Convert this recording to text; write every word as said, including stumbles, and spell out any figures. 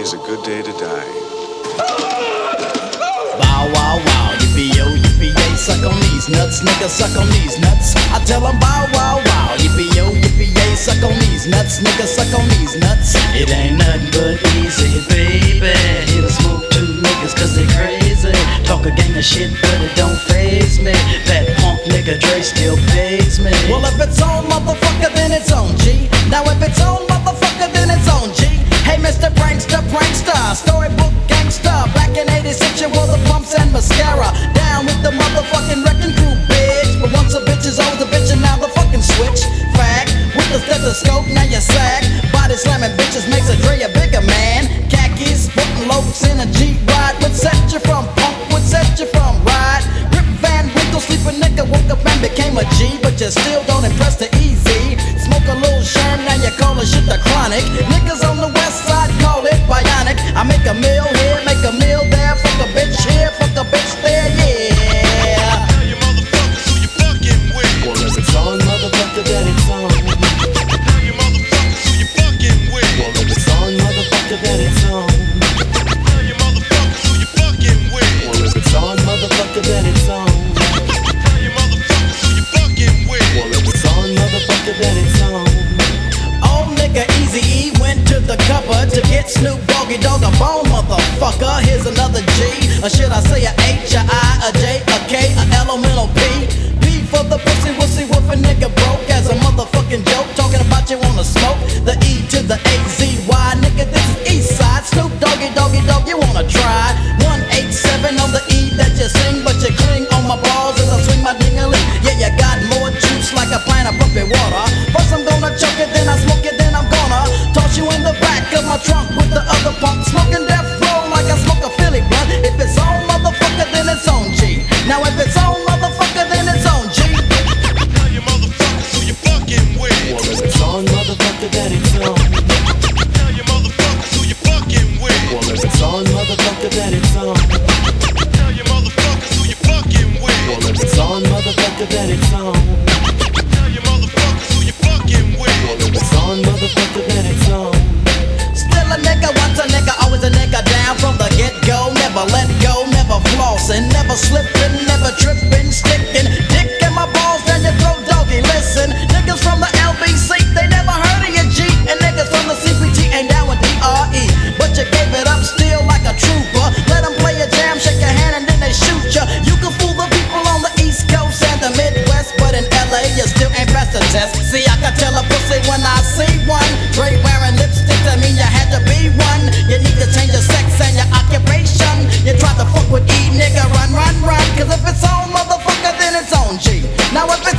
Today's a good day to die. Bow wow wow, yippee yo, yippee yay, suck on these nuts, nigga, suck on these nuts. I tell 'em bow wow wow, yippee yo, yippee yay, suck on these nuts, nigga, suck on these nuts. It ain't nothing but easy, baby. Here to smoke two niggas cause they crazy. Talk a gang of shit, but it don't faze me. That punk nigga Dre still pays me. Well, if it's on, motherfucker, then it's on, G. Now if it's on, motherfucker, then it's on, G. Hey, Mister Prankster, Prankster, storybook gangster. Back in eighty-six, you wore the pumps and mascara. Down with the motherfucking wrecking crew, bitch. But once a bitch is old, the bitch and now the fucking switch. Fag, with the stethoscope, now you sag. Body slamming bitches makes a Dre a bigger man. Khakis, putting loafs in a G-Ride. Would set you from punk, would set you from ride. Rip Van Winkle, sleeping nigga, woke up and became a G. But you still don't impress the easy. Smoke a little sherm, now you call it shit the chronic. Niggas on the west side call it bionic. I make a meal here, make a meal there. Fuck a bitch here, fuck a bitch there, yeah. Tell you motherfuckers who you fucking with. Well, if it's on, motherfucker, then it's on. Tell you motherfuckers who you fucking with. Well, if it's on, motherfucker, then it's on. Tell you motherfuckers who you fucking with. Well, if it's on, motherfucker, then it's on. Tell you motherfuckers who you fucking with. Well, if it's on, motherfucker, then it's on. Old nigga Eazy-E went to the cover to get Snoop Doggy Dogg a bone, motherfucker. Here's another G, or should I say a H, a I, a J, a K, a elemental P. P for the pussy, wussy, woof a nigga broke as a motherfucking joke. Talking about you wanna smoke, the E to the A Z Y, nigga, this is East Side. Snoop Doggy Doggy Dogg, you wanna try? one eight seven on the E that you sing, but you cling on my balls as I swing my ding-a-ling. Yeah, you got more juice like a pint of puppy water. First I'm gonna choke it, then I smoke it, then I'm gonna toss you in the back of my trunk with the other punk. Smoking death row like I smoke a Philly blunt. If it's on, motherfucker, then it's on, G. Now if it's on, motherfucker, then it's on, G. Tell you motherfuckers who you fucking with. Well, if it's on, motherfucker, then it's on. Tell you motherfuckers who you fucking with. Well, if it's on, motherfucker, then it's on. Tell you motherfuckers who you fucking with. Well, if it's on, motherfucker, then it's on. Tell you motherfuckers who you fucking with. Well, if it's on, motherfucker, then it's on. Still a nigga, once a nigga, always a nigga down from the get-go. Never let go, never flossing, never slipping, never tripping, sticking. Dick in my balls, then you throw doggy. Listen, niggas from the L B C, they never heard of your G. And niggas from the C P T ain't down with D R E. But you gave it up still like a trooper. Let them play a jam, shake your hand, and then they shoot ya. You can fool the people on the East Coast and the Midwest, but in L A you still ain't passed the test. See, I can tell a pussy when I see one. Dre wearing lipstick, that mean you had to be one. You need to change your sex and your occupation. You tried to fuck with E, nigga, run, run, run. Cause if it's on, motherfucker, then it's on, G. Now if it's